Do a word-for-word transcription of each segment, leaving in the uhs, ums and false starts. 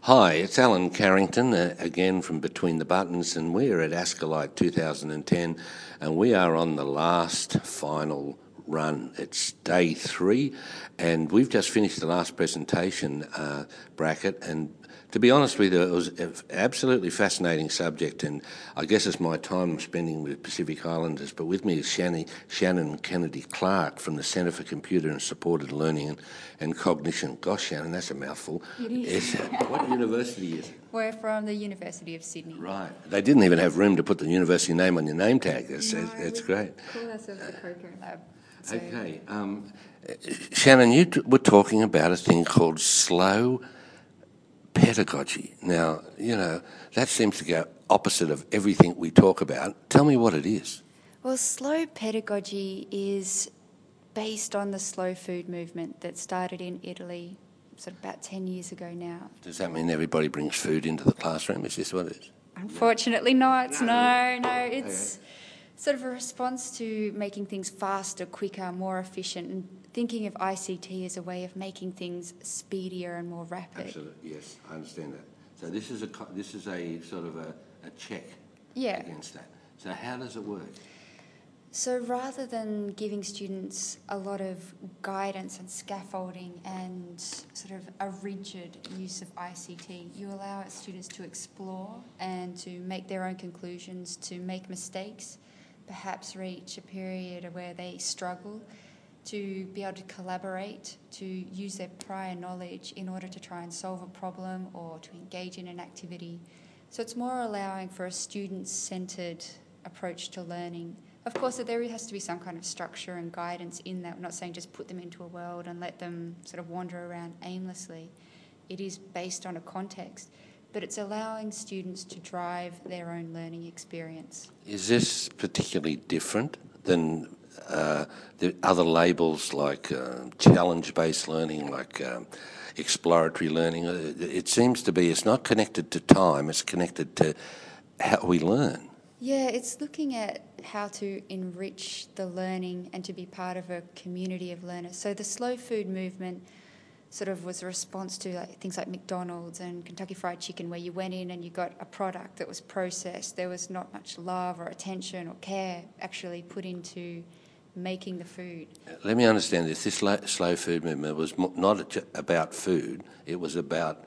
Hi, it's Alan Carrington, uh, again from Between the Buttons, and we're at Ascolite two thousand ten, and we are on the last final run. It's day three, and we've just finished the last presentation uh, bracket, and to be honest with you, it was an absolutely fascinating subject, and I guess it's my time I'm spending with Pacific Islanders, but with me is Shannon, Shannon Kennedy-Clark from the Centre for Computer and Supported Learning and, and Cognition. Gosh, Shannon, that's a mouthful. It is. What university is it? We're from the University of Sydney. Right. They didn't even have room to put the university name on your name tag. That's, No, that's we great. call ourselves the Coco Lab. So Okay. Um, Shannon, you t- were talking about a thing called slow pedagogy. Now, you know, that seems to go opposite of everything we talk about. Tell me what it is. Well, slow pedagogy is based on the slow food movement that started in Italy sort of about ten years ago now. Does that mean everybody brings food into the classroom? Is this what it is? Unfortunately not. No. No, no. It's sort of a response to making things faster, quicker, more efficient, and thinking of I C T as a way of making things speedier and more rapid. Absolutely, yes, I understand that. So this is a co- this is a sort of a, a check Yeah. against that. So how does it work? So rather than giving students a lot of guidance and scaffolding and sort of a rigid use of I C T, you allow students to explore and to make their own conclusions, to make mistakes, perhaps reach a period where they struggle, to be able to collaborate, to use their prior knowledge in order to try and solve a problem or to engage in an activity. So it's more allowing for a student-centred approach to learning. Of course, there has to be some kind of structure and guidance in that. We're not saying just put them into a world and let them sort of wander around aimlessly. It is based on a context, but it's allowing students to drive their own learning experience. Is this particularly different than uh, the other labels like uh, challenge-based learning, like um, exploratory learning? It seems to be it's not connected to time, it's connected to how we learn. Yeah, it's looking at how to enrich the learning and to be part of a community of learners. So the slow food movement sort of was a response to like things like McDonald's and Kentucky Fried Chicken, where you went in and you got a product that was processed. There was not much love or attention or care actually put into making the food. Let me understand this. This slow, slow food movement was mo- not about food. It was about,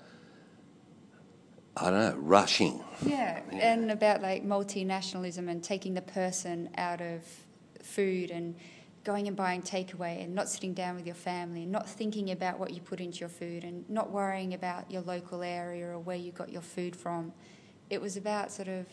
I don't know, rushing. Yeah, Yeah. and about like multinationalism and taking the person out of food and going and buying takeaway and not sitting down with your family and not thinking about what you put into your food and not worrying about your local area or where you got your food from. It was about sort of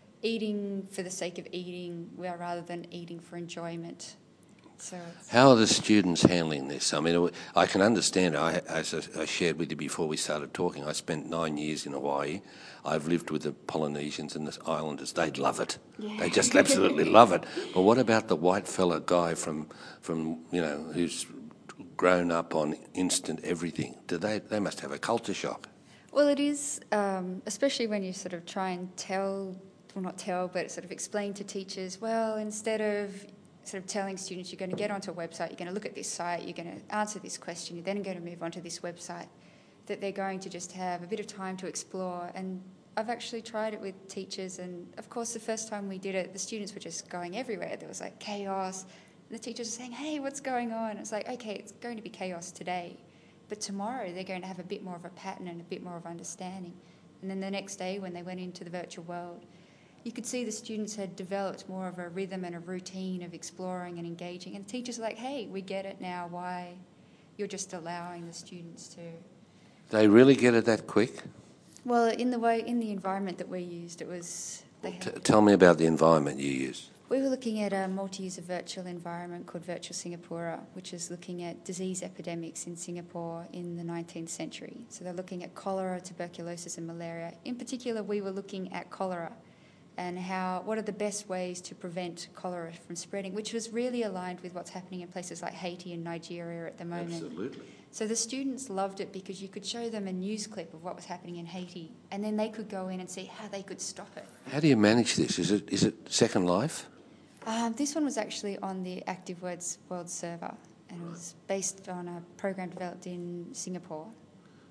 eating for the sake of eating rather than eating for enjoyment. So it's How are the students handling this? I mean, I can understand. I, as I shared with you before we started talking, I spent nine years in Hawaii. I've lived with the Polynesians and the Islanders. They'd love it. Yeah. They just absolutely love it. But what about the white fella guy from, from you know, who's grown up on instant everything? Do they? They must have a culture shock. Well, it is, um, especially when you sort of try and tell, well, not tell, but sort of explain to teachers, well, instead of sort of telling students you're going to get onto a website, you're going to look at this site, you're going to answer this question, you're then going to move on to this website, that they're going to just have a bit of time to explore. And I've actually tried it with teachers, and of course the first time we did it, the students were just going everywhere. There was like chaos, and the teachers were saying, hey, what's going on? It's like, okay, it's going to be chaos today, but tomorrow they're going to have a bit more of a pattern and a bit more of understanding. And then the next day when they went into the virtual world, you could see the students had developed more of a rhythm and a routine of exploring and engaging. And the teachers were like, hey, we get it now, why you're just allowing the students to. They really get it that quick? Well, in the way, in the environment that we used, it was. They T- had, tell me about the environment you use. we were looking at a multi-user virtual environment called Virtual Singapura, which is looking at disease epidemics in Singapore in the nineteenth century. So they're looking at cholera, tuberculosis and malaria. In particular, we were looking at cholera and how what are the best ways to prevent cholera from spreading, which was really aligned with what's happening in places like Haiti and Nigeria at the moment. Absolutely. So the students loved it because you could show them a news clip of what was happening in Haiti, and then they could go in and see how they could stop it. How do you manage this? Is it is it Second Life? Um, this one was actually on the Active Words World server, and it was based on a program developed in Singapore.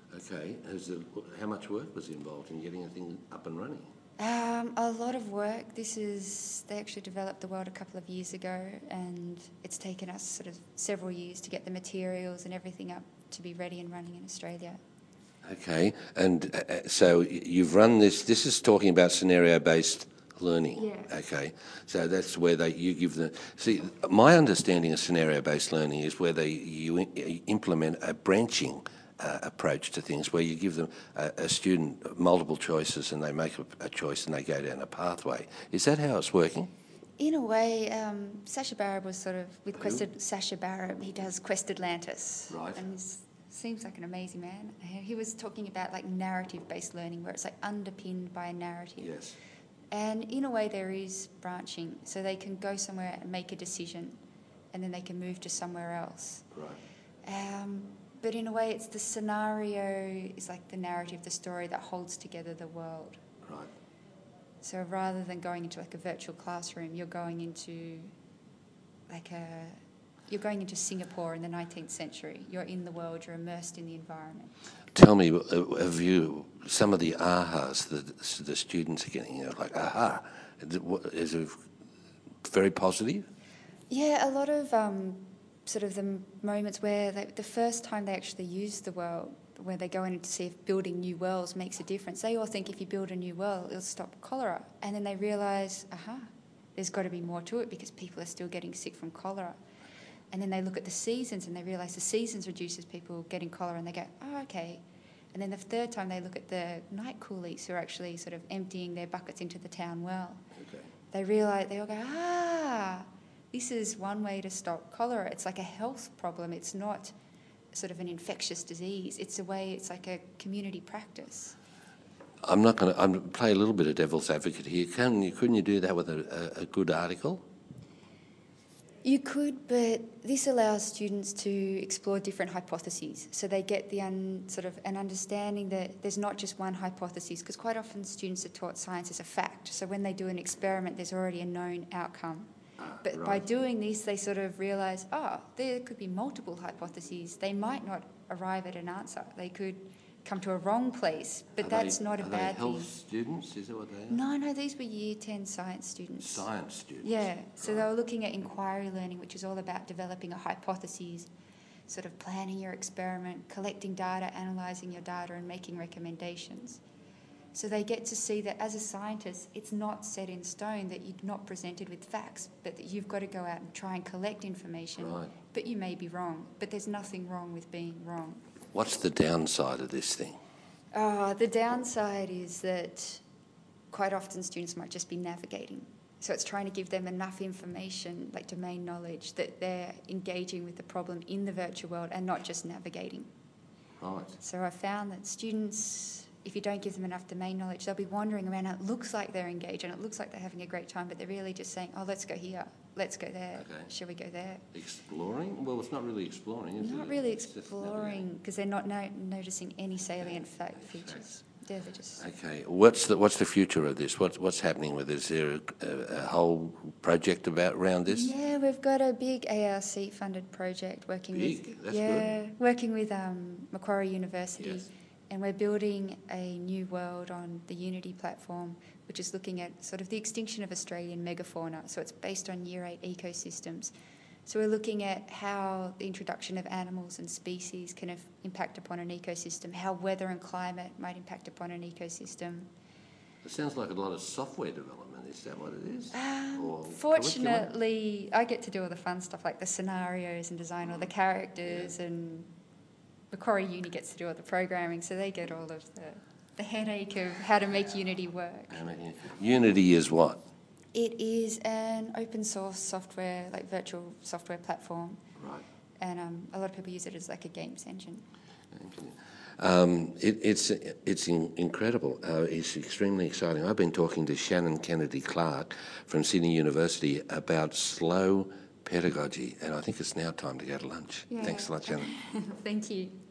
Okay. Is it, how much work was involved in getting a thing up and running? Um, a lot of work. This is, they actually developed the world a couple of years ago, and it's taken us sort of several years to get the materials and everything up to be ready and running in Australia. Okay, and uh, so you've run this, this is talking about scenario-based learning. Yeah. Okay, so that's where they, you give them, see, my understanding of scenario-based learning is where they, you i- implement a branching uh, approach to things, where you give them a, a student multiple choices and they make a, a choice and they go down a pathway. Is that how it's working? In a way, um, Sacha Barab was sort of with Who? Quested. Sacha Barab, he does Quest Atlantis, Right. and he seems like an amazing man. He was talking about like narrative-based learning, where it's like underpinned by a narrative. Yes. And in a way, there is branching, so they can go somewhere and make a decision, and then they can move to somewhere else. Right. Um, but in a way, it's the scenario is like the narrative, the story that holds together the world. Right. So rather than going into like a virtual classroom, you're going into like a you're going into Singapore in the nineteenth century. You're in the world. You're immersed in the environment. Tell me, uh, have you, some of the ahas that the students are getting, you know, like, aha, is it very positive? Yeah, a lot of um, sort of the moments where they, the first time they actually use the world, where they go in to see if building new wells makes a difference. They all think if you build a new well, it'll stop cholera. And then they realise, aha, there's got to be more to it because people are still getting sick from cholera. And then they look at the seasons and they realise the seasons reduces people getting cholera, and they go, oh, okay. And then the third time they look at the night coolies who are actually sort of emptying their buckets into the town well. Okay. They realise, they all go, ah, this is one way to stop cholera. It's like a health problem. It's not sort of an infectious disease. It's a way, it's like a community practice. I'm not going to, I'm gonna play a little bit of devil's advocate here. Can you, couldn't you do that with a, a, a good article? You could, but this allows students to explore different hypotheses. So they get the un, sort of an understanding that there's not just one hypothesis, because quite often students are taught science as a fact. So when they do an experiment, there's already a known outcome. But right. by doing this, they sort of realise, oh, there could be multiple hypotheses. They might not arrive at an answer. They could come to a wrong place, but Are that's they, not a are bad they health thing. students? Is that what they are? No, no, these were year ten science students. Science students? Yeah, so Right. they were looking at inquiry learning, which is all about developing a hypothesis, sort of planning your experiment, collecting data, analysing your data and making recommendations. So they get to see that as a scientist, it's not set in stone, that you're not presented with facts, but that you've got to go out and try and collect information. Right. But you may be wrong, but there's nothing wrong with being wrong. What's the downside of this thing? Uh, the downside is that quite often students might just be navigating. So it's trying to give them enough information, like domain knowledge, that they're engaging with the problem in the virtual world and not just navigating. Right. So I found that students, if you don't give them enough domain knowledge, they'll be wandering around and it looks like they're engaged and it looks like they're having a great time, but they're really just saying, oh, let's go here, let's go there, Okay. shall we go there? Exploring? Well, it's not really exploring, is it? Not really It's just exploring, because they're not no- noticing any salient fa- features. Yeah, they're just... Okay. What's the what's the future of this? What's what's happening with this? Is there a, a, a whole project about around this? Yeah, we've got a big A R C funded project working Big? with That's yeah, working with um, Macquarie University, Yes. and we're building a new world on the Unity platform, which is looking at sort of the extinction of Australian megafauna. So it's based on year eight ecosystems. So we're looking at how the introduction of animals and species can have impact upon an ecosystem, how weather and climate might impact upon an ecosystem. It sounds like a lot of software development. Is that what it is? Um, Or fortunately, I get to do all the fun stuff like the scenarios and design all the characters, Yeah. and Macquarie Uni gets to do all the programming, so they get all of the, the headache of how to make Unity work. curriculum? Unity is what? It is an open source software, like virtual software platform, Right. and um, a lot of people use it as like a games engine. Um, it, it's it's in, incredible. Uh, it's extremely exciting. I've been talking to Shannon Kennedy Clark from Sydney University about slow pedagogy, and I think it's now time to go to lunch. Yeah. Thanks a lot, Shannon. Thank you.